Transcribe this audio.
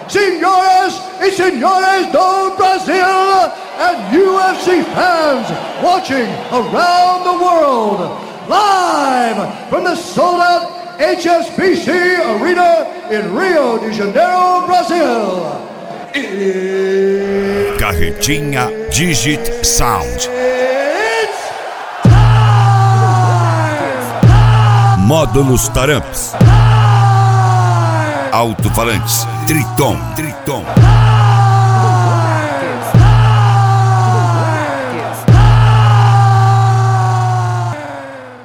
senhoras e senhores do Brasil, and UFC fans watching around the world, live from the sold-out HSBC Arena in Rio de Janeiro, Brasil. Carretinha Digit Sound. It's time! Módulos Taramps. Alto-falantes Triton.